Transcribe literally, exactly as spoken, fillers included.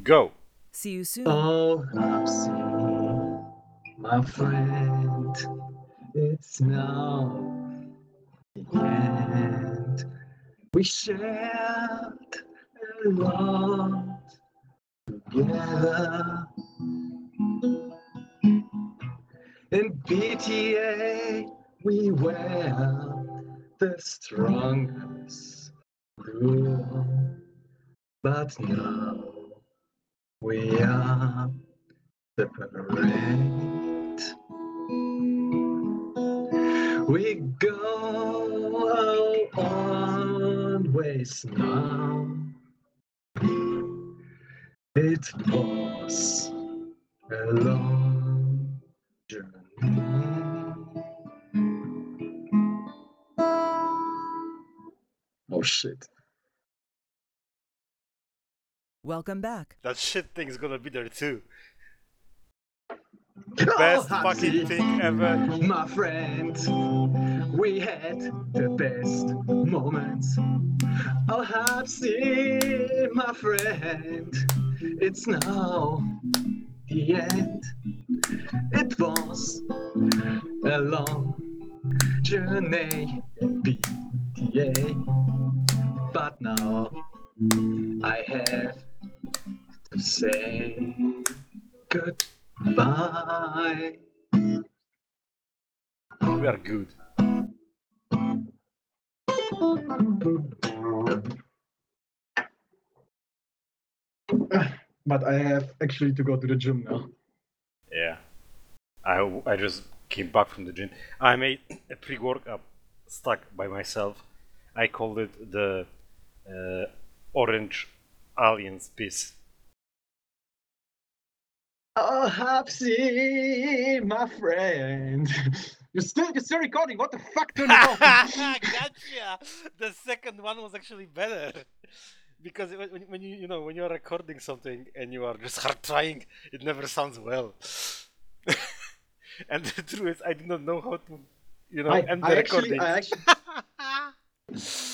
Go. See you soon. Oh, Hapsi, my friend, it's now the end. We shared a lot together. In B T A, we were the strongest duo. But now we are separate. We go our ways now. It was a long journey. Oh shit. Welcome back. That shit thing is gonna be there too. Oh, Best Hapsi, fucking thing ever. my friend, we had the best moments. Oh, Hapsi, my friend, it's now the end. It was a long journey in B T A, but now I have to say goodbye. We are good. But I have actually to go to the gym now. Yeah. I, I just came back from the gym. I made a pre-workout stuck by myself. I called it the uh, Orange Aliens piece. Oh, Hapsi, my friend. You're still, you're still recording. What the fuck? Turn it off. Gotcha! The second one was actually better. Because when, when- when you you know when you're recording something and you are just hard trying, it never sounds well. And the truth is, I do not know how to, you know, I, end I the actually, recording. I actually,